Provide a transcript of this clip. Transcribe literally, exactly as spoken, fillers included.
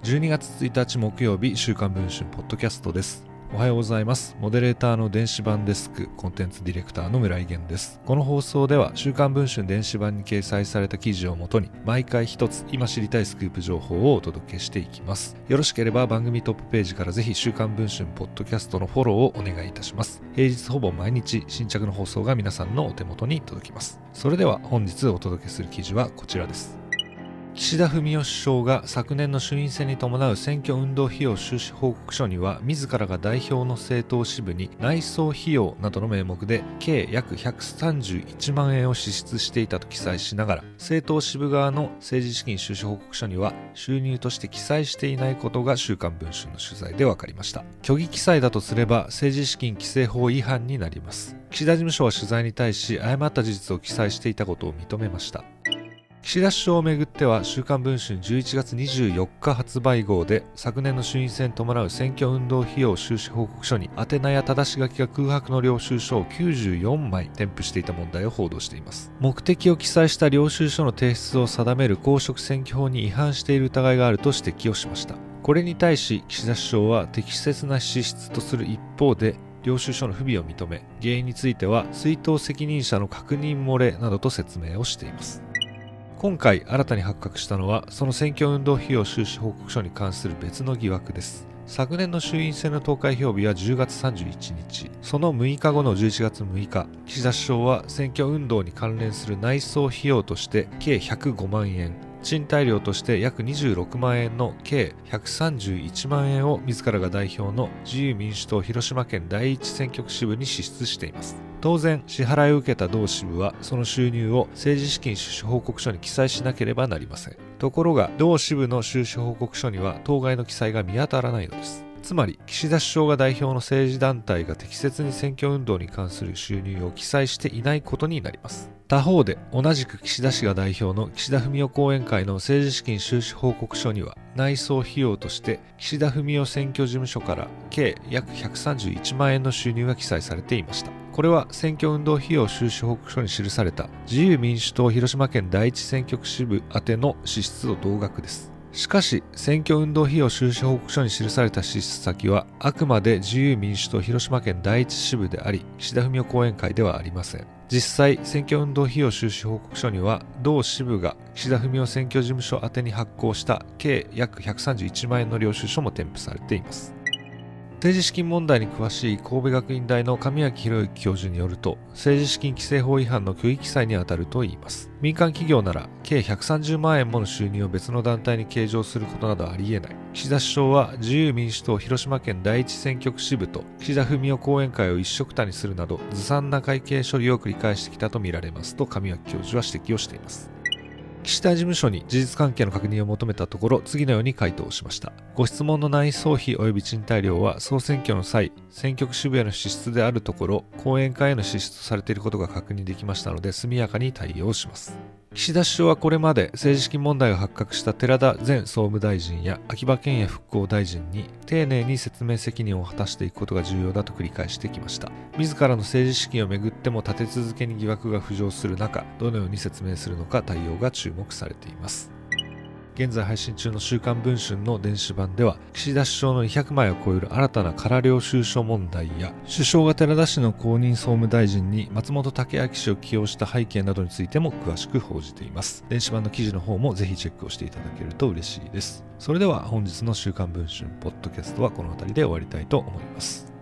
じゅうにがつついたち木曜日、週刊文春ポッドキャストです。おはようございます。モデレーターの電子版デスクコンテンツディレクターの村井源です。この放送では週刊文春電子版に掲載された記事をもとに毎回一つ今知りたいスクープ情報をお届けしていきます。よろしければ番組トップページからぜひ週刊文春ポッドキャストのフォローをお願いいたします。平日ほぼ毎日新着の放送が皆さんのお手元に届きます。それでは本日お届けする記事はこちらです。岸田文雄首相が昨年の衆院選に伴う選挙運動費用収支報告書には自らが代表の政党支部に内装費用などの名目で計約ひゃくさんじゅういちまんえんを支出していたと記載しながら、政党支部側の政治資金収支報告書には収入として記載していないことが週刊文春の取材で分かりました。虚偽記載だとすれば政治資金規正法違反になります。岸田事務所は取材に対し誤った事実を記載していたことを認めました。岸田首相をめぐっては週刊文春じゅういちがつにじゅうよっか発売号で昨年の衆院選に伴う選挙運動費用収支報告書に宛名や正し書きが空白の領収書をきゅうじゅうよんまい添付していた問題を報道しています。目的を記載した領収書の提出を定める公職選挙法に違反している疑いがあると指摘をしました。これに対し岸田首相は適切な支出とする一方で領収書の不備を認め、原因については出納責任者の確認漏れなどと説明をしています。今回新たに発覚したのはその選挙運動費用収支報告書に関する別の疑惑です。昨年の衆院選の投開票日はじゅうがつさんじゅういちにち、そのむいかごのじゅういちがつむいか、岸田首相は選挙運動に関連する内装費用として計ひゃくごまんえん、賃貸料として約にじゅうろくまんえんの計ひゃくさんじゅういちまんえんを自らが代表の自由民主党広島県第一選挙区支部に支出しています。当然支払いを受けた同支部はその収入を政治資金収支報告書に記載しなければなりません。ところが同支部の収支報告書には当該の記載が見当たらないのです。つまり岸田首相が代表の政治団体が適切に選挙運動に関する収入を記載していないことになります。他方で同じく岸田氏が代表の岸田文雄後援会の政治資金収支報告書には内装費用として岸田文雄選挙事務所から計約ひゃくさんじゅういちまんえんの収入が記載されていました。これは選挙運動費用収支報告書に記された自由民主党広島県第一選挙区支部宛ての支出と同額です。しかし選挙運動費用収支報告書に記された支出先はあくまで自由民主党広島県第一支部であり岸田文雄後援会ではありません。実際選挙運動費用収支報告書には同支部が岸田文雄選挙事務所宛てに発行した計約ひゃくさんじゅういちまんえんの領収書も添付されています。政治資金問題に詳しい神戸学院大の上脇博之教授によると、政治資金規正法違反の虚偽記載に当たるといいます。民間企業なら計ひゃくさんじゅうまんえんもの収入を別の団体に計上することなどありえない。岸田首相は自由民主党広島県第一選挙区支部と岸田文雄後援会を一緒くたにするなどずさんな会計処理を繰り返してきたとみられますと上脇教授は指摘をしています。岸田事務所に事実関係の確認を求めたところ次のように回答しました。ご質問の内装費及び賃貸料は総選挙の際選挙区支部への支出であるところ後援会への支出とされていることが確認できましたので速やかに対応します。岸田首相はこれまで政治資金問題が発覚した寺田前総務大臣や秋葉賢也復興大臣に丁寧に説明責任を果たしていくことが重要だと繰り返してきました。自らの政治資金をめぐっても立て続けに疑惑が浮上する中、どのように説明するのか対応が注目されています。現在配信中の週刊文春の電子版では岸田首相のにひゃくまいを超える新たな空領収書問題や首相が寺田氏の後任総務大臣に松本剛明氏を起用した背景などについても詳しく報じています。電子版の記事の方もぜひチェックをしていただけると嬉しいです。それでは本日の週刊文春ポッドキャストはこの辺りで終わりたいと思います。